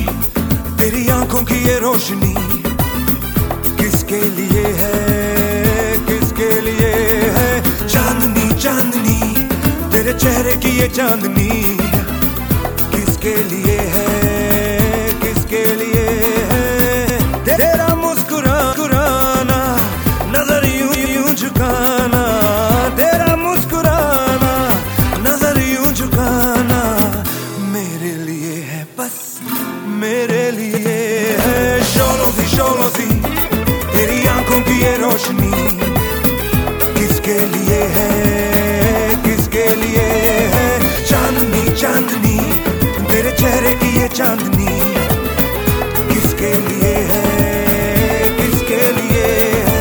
तेरी आंखों की ये रोशनी किसके लिए है, किसके लिए है? चांदनी चांदनी तेरे चेहरे की ये चांदनी किसके लिए है, किसके लिए है? तेरा मुस्कुराना नजर यूं झुकाना, तेरा मुस्कुराना नजर यूं झुकाना मेरे लिए है, बस मेरे लिए है। शोलो सी तेरी आंखों की ये रोशनी किसके लिए है, किसके लिए है? चांदनी चांदनी तेरे चेहरे की ये चांदनी किसके लिए है, किसके लिए है?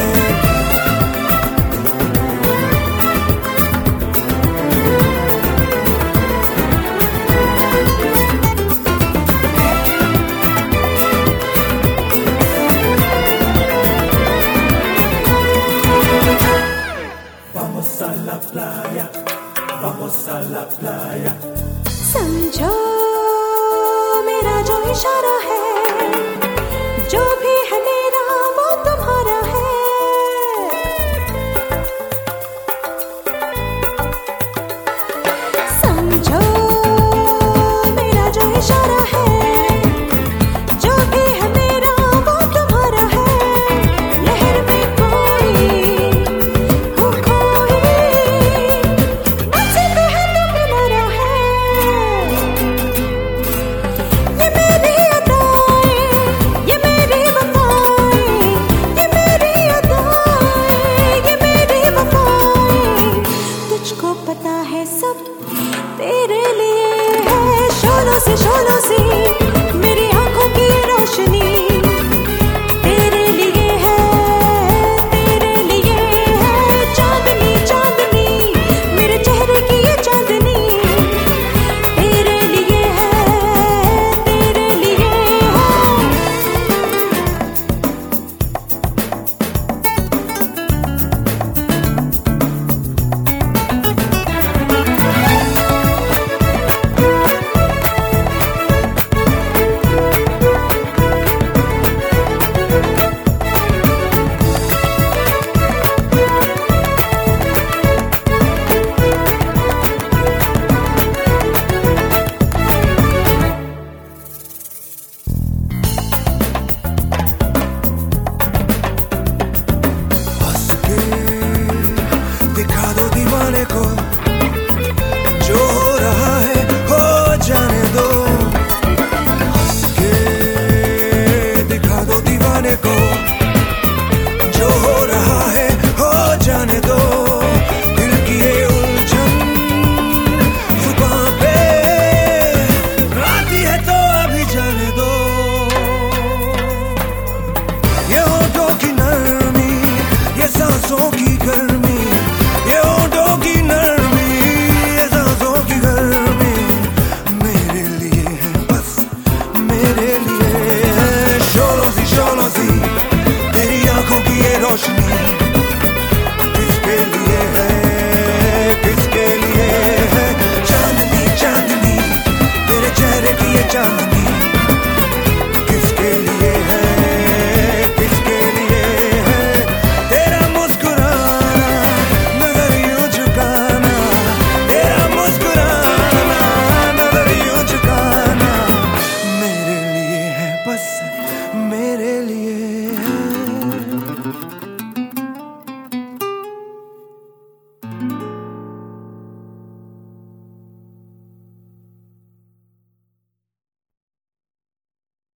Vamos a la playa, vamos a la playa. समझो मेरा जो इशारा है